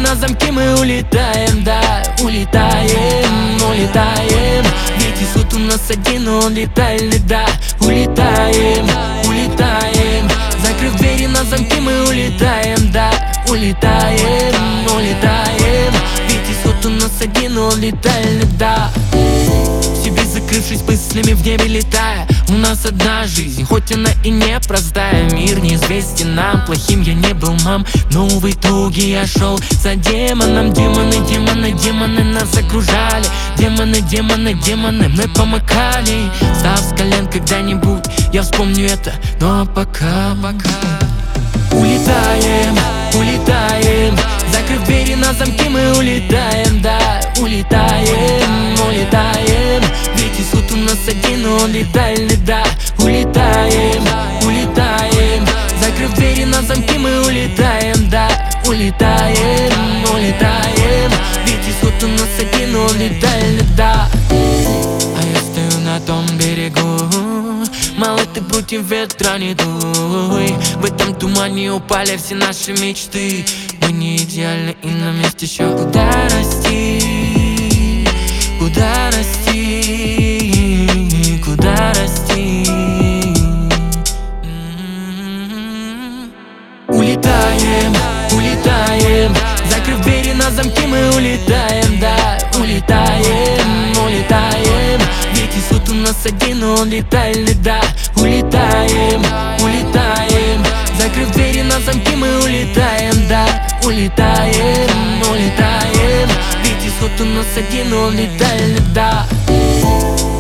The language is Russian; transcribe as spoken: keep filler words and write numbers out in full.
на замки, мы улетаем, да, улетаем, улетаем. Ведь исход у нас один, он летальный, да, улетаем, улетаем. Закрыв двери на замки, мы улетаем, да, улетаем, улетаем. Ведь исход у нас один, он летальный, да. В себе закрывшись мыслями, в небе летая. У нас одна жизнь, хоть она и непростая. Мир неизвестен нам, плохим я не был, мам. Но в итоге я шел за демоном. Демоны, демоны, демоны нас окружали. Демоны, демоны, демоны мной помыкали. Став с колен когда-нибудь, я вспомню это. Но пока, пока улетаем, улетаем. Закрыв двери на замки, мы улетаем, да, улетаем, улетаем. Ведь исход у нас один, он летальный, да, улетаем, улетаем. Закрыв двери на замки, мы улетаем, да, улетаем, улетаем. Ведь исход у нас один, он летальный, да. А я стою на том берегу, мало ты против ветра не дуй. В этом тумане упали все наши мечты. Мы не идеальны и нам есть еще куда расти, куда расти, куда расти. М-м-м. Улетаем, улетаем. Закрыв двери на замки, мы улетаем, да, улетаем, улетаем. Ведь исход у нас один, он летальный, да, улетаем, улетаем. Закрыв двери на замки, мы улетаем, да, улетаем, улетаем. Ведь исход у нас один, он летальный, да.